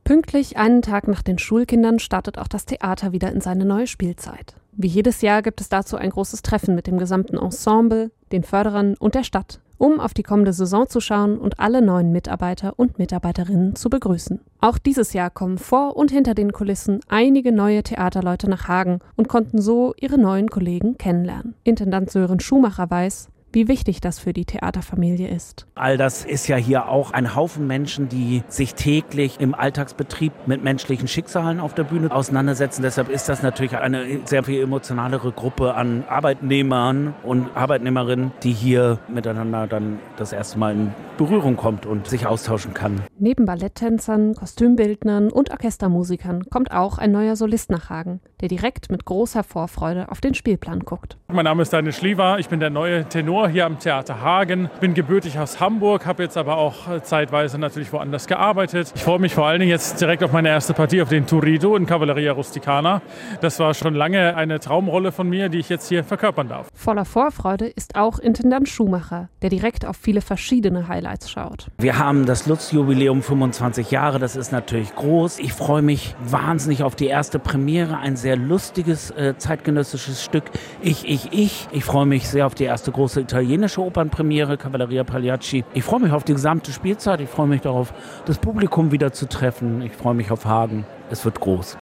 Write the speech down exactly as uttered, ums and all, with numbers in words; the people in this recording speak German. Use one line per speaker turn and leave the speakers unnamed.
Pünktlich einen Tag nach den Schulkindern startet auch das Theater wieder in seine neue Spielzeit. Wie jedes Jahr gibt es dazu ein großes Treffen mit dem gesamten Ensemble, den Förderern und der Stadt, um auf die kommende Saison zu schauen und alle neuen Mitarbeiter und Mitarbeiterinnen zu begrüßen. Auch dieses Jahr kommen vor und hinter den Kulissen einige neue Theaterleute nach Hagen und konnten so ihre neuen Kollegen kennenlernen. Intendant Sören Schumacher weiß, wie wichtig das für die Theaterfamilie ist.
All das ist ja hier auch ein Haufen Menschen, die sich täglich im Alltagsbetrieb mit menschlichen Schicksalen auf der Bühne auseinandersetzen. Deshalb ist das natürlich eine sehr viel emotionalere Gruppe an Arbeitnehmern und Arbeitnehmerinnen, die hier miteinander dann das erste Mal in Berührung kommt und sich austauschen kann.
Neben Balletttänzern, Kostümbildnern und Orchestermusikern kommt auch ein neuer Solist nach Hagen, der direkt mit großer Vorfreude auf den Spielplan guckt.
Mein Name ist Daniel Schliever, ich bin der neue Tenor hier am Theater Hagen. Bin gebürtig aus Hamburg, habe jetzt aber auch zeitweise natürlich woanders gearbeitet. Ich freue mich vor allen Dingen jetzt direkt auf meine erste Partie, auf den Turrito in Cavalleria Rusticana. Das war schon lange eine Traumrolle von mir, die ich jetzt hier verkörpern darf.
Voller Vorfreude ist auch Intendant Schumacher, der direkt auf viele verschiedene Highlights schaut.
Wir haben das Lutz-Jubiläum fünfundzwanzig Jahre, das ist natürlich groß. Ich freue mich wahnsinnig auf die erste Premiere, ein sehr lustiges äh, zeitgenössisches Stück. Ich, ich, ich. Ich freue mich sehr auf die erste große italienische Opernpremiere, Cavalleria Pagliacci. Ich freue mich auf die gesamte Spielzeit. Ich freue mich darauf, das Publikum wieder zu treffen. Ich freue mich auf Hagen. Es wird groß.